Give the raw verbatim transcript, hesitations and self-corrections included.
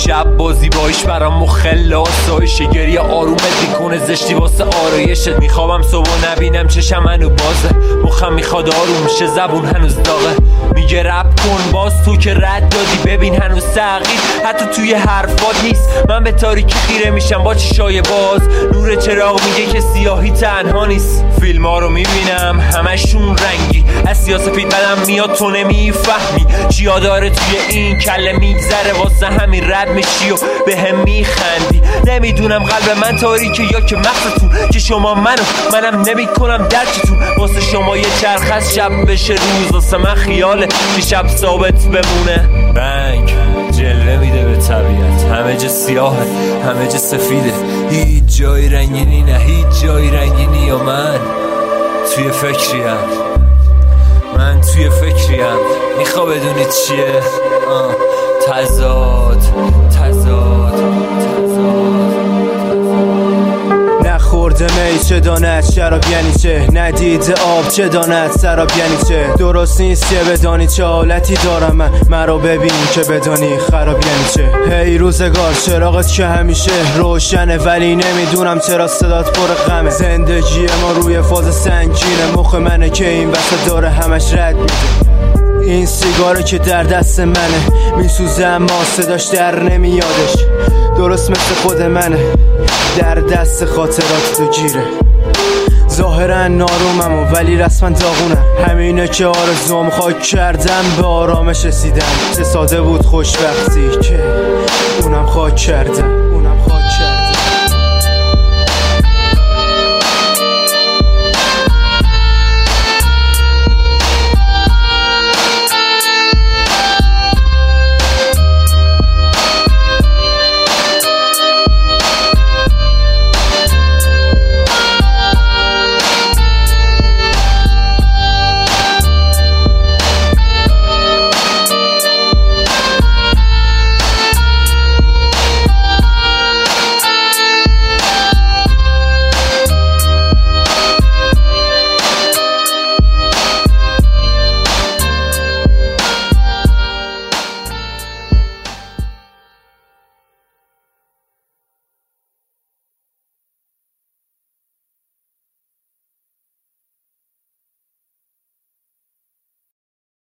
شب بازی بایش برام مخل آسایشه، گریه آرومت میکنه زشتی واسه آرایشت. میخوابم صبح و نبینم چشم هنو بازه، مخم میخواد آروم شه زبون هنوز داغه. میگه رپ کن باز تو که رد دادی، ببین هنوز تغییر حتی توی حرفات نیست. من به تاریکی خیره میشم با چشای باز، نور چراغ میگه که سیاهی تنها نیست. فیلم ها رو میبینم همشون رنگی، از سیاسفید بدم میاد تو نمیفهمی چیا داره توی این کله میگذره، واسه همین رد میشی و به هم میخندی. نمیدونم قلب من تاریکه یا که مغزتون، که شما منو منم نمیکنم درکتون. واسه شما یه چرخ از شب بشه روز، واسه من خیاله که شب ثابت بمونه. رنگ جلوه میده به طبیعت، همه جا سیاهه همه جا سفیده، هیچ جای رنگینی نه هیچ جای رنگینی. یا من توی فکریم من توی فکریم میخوا بدونید چیه؟ آه. تضاد تضاد تضاد نخورده می چه داند شراب یعنی چه، ندیده آب چه داند سراب یعنی چه. درست نیست که بدانی چه حالتی دارم من، مرا ببین که بدانی خراب یعنی چه. هی روزگار چراغت که همیشه روشنه، ولی نمیدونم چرا صدات پر غمه. زندگی ما روی فاز سنگینه، مخ منه که این وسط داره همش رد میده. این سیگاره که در دست منه میسوزه اما صداش در نمیادش، درست مثل خود منه در دست خاطرات تو گیره. ظاهرا نارومم ولی رسما داغونم، همینه که آرزوم خاک کردم به آرامش رسیدم. چه ساده بود خوشبختی که اونم خاک کردم.